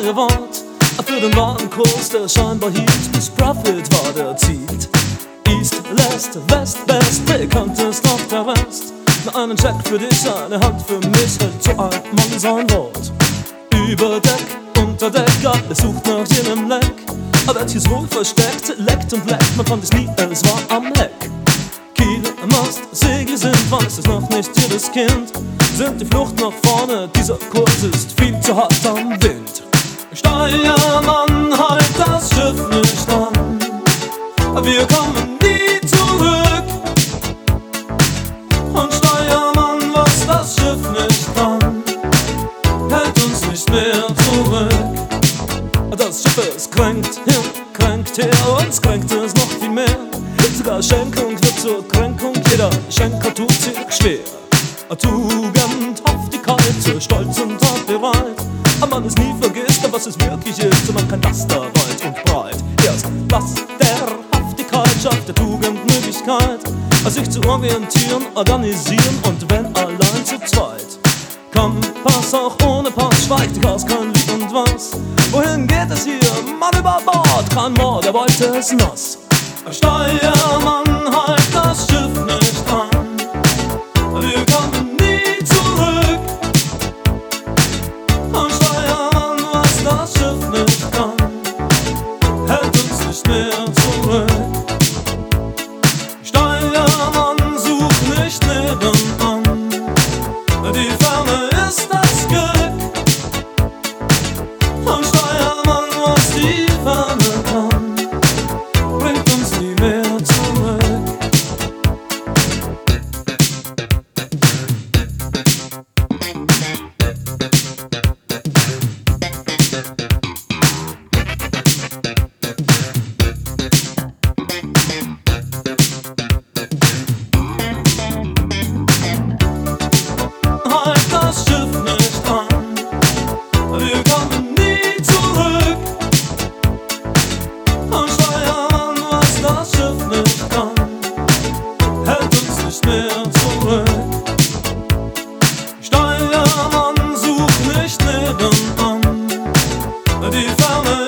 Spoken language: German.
neue Wort für den Warenkurs, der scheinbar hielt, bis Profit war der erzielt. East, Lest, West, Best, bekannt ist auf der West. Nur einen Check für dich, eine Hand für mich, hält so ein Mann sein Wort. Über Deck, unter Deck, alle sucht nach jenem Leck. Aber welches wohl versteckt, leckt und leckt, man fand es nie, es war am Heck. Kiel, Mast, Segel sind, weiß es noch nicht jedes Kind. Sind die Flucht nach vorne, dieser Kurs ist viel zu hart am Wind. Steuermann, halt das Schiff nicht an, wir kommen nie zurück. Und Steuermann, was das Schiff nicht kann, hält uns nicht mehr zurück. Das Schiff, es kränkt hin, kränkt her, uns kränkt es noch viel mehr. Sogar Schenkung wird zur Kränkung, jeder Schenker tut sich schwer. Tugend, Haftigkeit, Stolz und Tat bereit. Aber man es nie vergisst, was es wirklich ist, und man kann das da weit und breit. Erst das der Haftigkeit schafft der Tugend Möglichkeit, sich zu orientieren, organisieren und wenn allein zu zweit. Kompass auch ohne Pass, schweigt die Gas, kein Lied und was. Wohin geht es hier? Mann über Bord, kein Mord, er wollte es nass. Steuermann, halt das Schiff nicht an, wir kommen nie zurück. Und Steuermann, was das Schiff nicht kann, hält uns nicht mehr zurück. Steuermann, such nicht nebenan, die Ferne ist das Glück. Und Steuermann, was die Ferne kann, bringt uns nie mehr zurück. Halt das Schiff nicht an, wir kommen nie zurück. Und Steuermann, was das Schiff nicht kann, hält uns nicht mehr zurück. Steuermann, such nicht nebenan, die Ferne